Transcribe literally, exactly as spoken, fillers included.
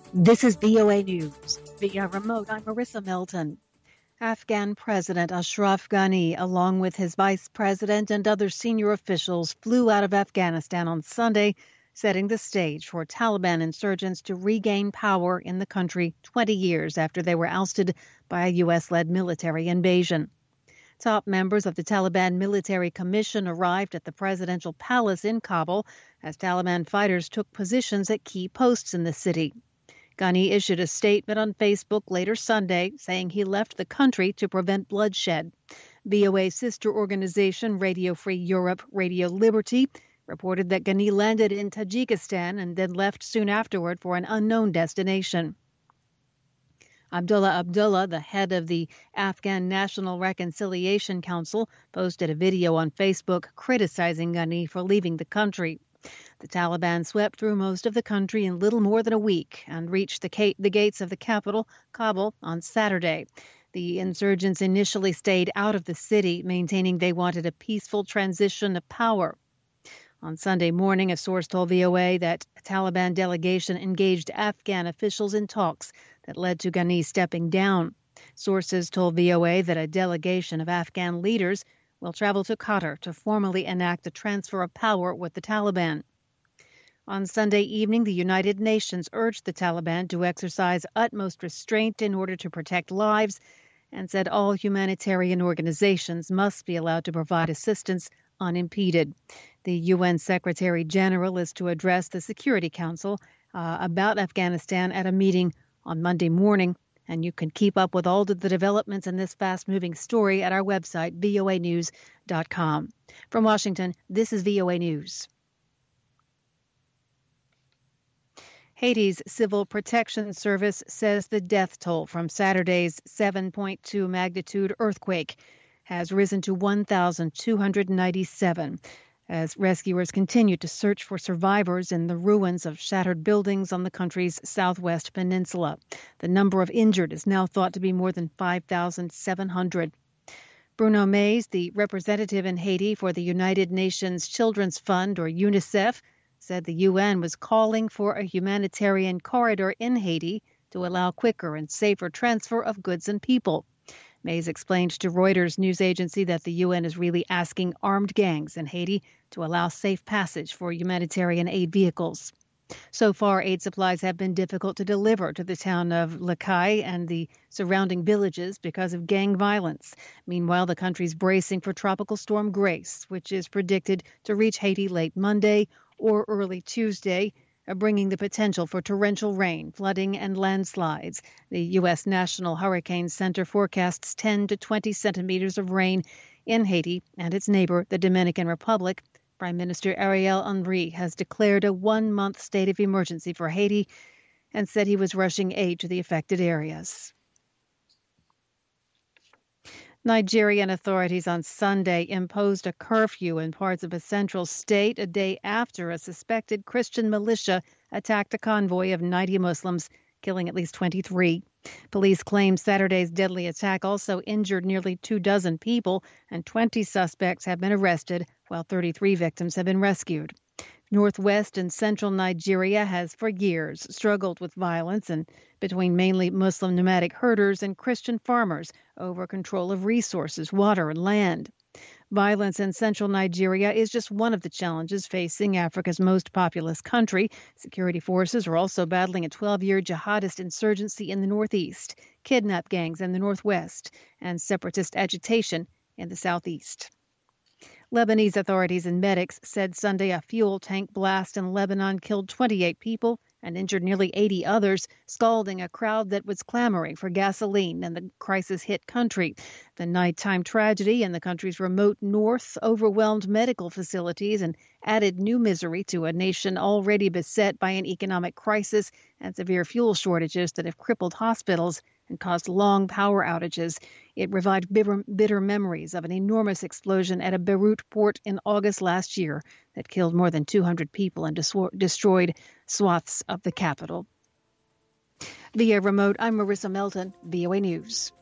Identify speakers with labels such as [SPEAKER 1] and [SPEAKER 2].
[SPEAKER 1] This is V O A News. Via remote, I'm Marissa Melton. Afghan President Ashraf Ghani, along with his vice president and other senior officials, flew out of Afghanistan on Sunday, setting the stage for Taliban insurgents to regain power in the country twenty years after they were ousted by a U S-led military invasion. Top members of the Taliban Military Commission arrived at the presidential palace in Kabul as Taliban fighters took positions at key posts in the city. Ghani issued a statement on Facebook later Sunday saying he left the country to prevent bloodshed. V O A's sister organization, Radio Free Europe, Radio Liberty, reported that Ghani landed in Tajikistan and then left soon afterward for an unknown destination. Abdullah Abdullah, the head of the Afghan National Reconciliation Council, posted a video on Facebook criticizing Ghani for leaving the country. The Taliban swept through most of the country in little more than a week and reached the, the gates of the capital, Kabul, on Saturday. The insurgents initially stayed out of the city, maintaining they wanted a peaceful transition of power. On Sunday morning, a source told V O A that a Taliban delegation engaged Afghan officials in talks that led to Ghani stepping down. Sources told V O A that a delegation of Afghan leaders will travel to Qatar to formally enact a transfer of power with the Taliban. On Sunday evening, the United Nations urged the Taliban to exercise utmost restraint in order to protect lives and said all humanitarian organizations must be allowed to provide assistance unimpeded. The U N Secretary General is to address the Security Council uh, about Afghanistan at a meeting on Monday morning. And you can keep up with all of the developments in this fast-moving story at our website, V O A news dot com. From Washington, this is V O A News. Haiti's Civil Protection Service says the death toll from Saturday's seven point two magnitude earthquake has risen to one thousand two hundred ninety-seven. As rescuers continue to search for survivors in the ruins of shattered buildings on the country's southwest peninsula. The number of injured is now thought to be more than five thousand seven hundred. Bruno Mays, the representative in Haiti for the United Nations Children's Fund, or UNICEF, said the U N was calling for a humanitarian corridor in Haiti to allow quicker and safer transfer of goods and people. Mays explained to Reuters news agency that the U N is really asking armed gangs in Haiti to allow safe passage for humanitarian aid vehicles. So far, aid supplies have been difficult to deliver to the town of Lacaille and the surrounding villages because of gang violence. Meanwhile, the country's bracing for Tropical Storm Grace, which is predicted to reach Haiti late Monday or early Tuesday, bringing the potential for torrential rain, flooding, and landslides. The U S National Hurricane Center forecasts ten to twenty centimeters of rain in Haiti and its neighbor, the Dominican Republic. Prime Minister Ariel Henry has declared a one-month state of emergency for Haiti and said he was rushing aid to the affected areas. Nigerian authorities on Sunday imposed a curfew in parts of a central state a day after a suspected Christian militia attacked a convoy of ninety Muslims, killing at least twenty-three. Police claim Saturday's deadly attack also injured nearly two dozen people, and twenty suspects have been arrested, while thirty-three victims have been rescued. Northwest and central Nigeria has for years struggled with violence and between mainly Muslim nomadic herders and Christian farmers over control of resources, water, and land. Violence in central Nigeria is just one of the challenges facing Africa's most populous country. Security forces are also battling a twelve-year jihadist insurgency in the northeast, kidnap gangs in the northwest, and separatist agitation in the southeast. Lebanese authorities and medics said Sunday a fuel tank blast in Lebanon killed twenty-eight people and injured nearly eighty others, scalding a crowd that was clamoring for gasoline in the crisis-hit country. The nighttime tragedy in the country's remote north overwhelmed medical facilities and added new misery to a nation already beset by an economic crisis and severe fuel shortages that have crippled hospitals and caused long power outages. It revived bitter, bitter memories of an enormous explosion at a Beirut port in August last year that killed more than two hundred people and dis- destroyed swaths of the capital. Via remote, I'm Marissa Melton, V O A News.